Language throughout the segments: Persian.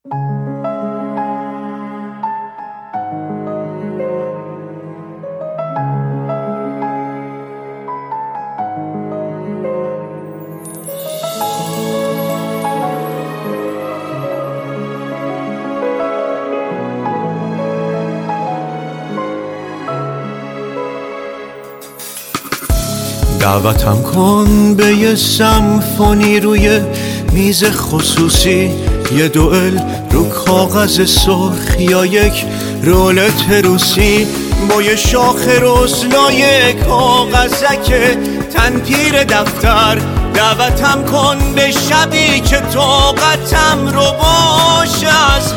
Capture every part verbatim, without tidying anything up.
دعوتم کن به یه سمفونی روی میز خصوصی، یه دوئل رو کاغذ سرخ یا یک رولت روسی، با یه شاخ رسنای کاغذک تنپیر دفتر. دعوتم کن به شبی که طاقتم رو باشه از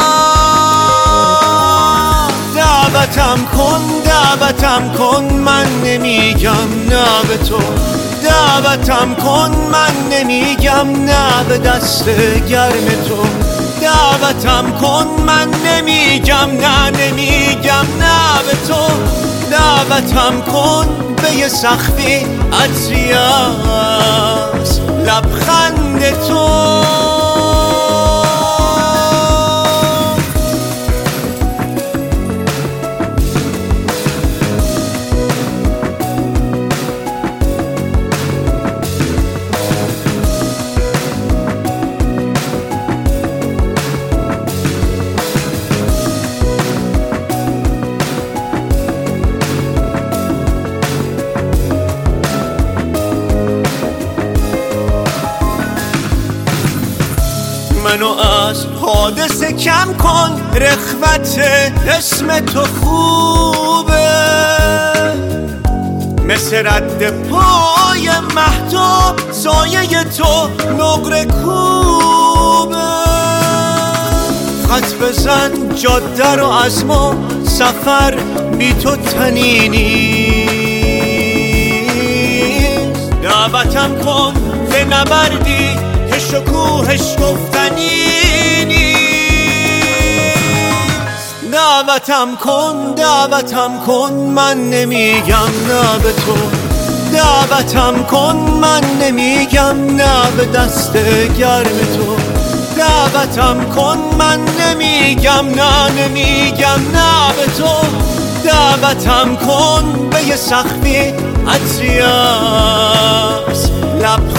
من. دعوتم کن دعوتم کن من نمیگم نه به تو. دعوتم کن من نمیگم نه به دست گرم تو. دعوتم کن من نمیگم نه نمیگم نه به تو. دعوتم کن به یه سخفی عطری از لبخند تو. منو از حادثه کم کن، رخوت اسم تو خوبه، مثل رد پای مهتاب سایه تو نقره کوبه. خط بزن جاده رو از ما، سفر بی تو تنینی. دعوتم کن به نبردی که شکوهش گفتنی نیست. دعوتم کن دعوتم کن من نمیگم نه به تو. دعوتم کن من نمیگم نه به دست گرم تو. دعوتم کن من نمیگم نه نمیگم نه به تو. دعوتم کن به یه سخفی عطری از لب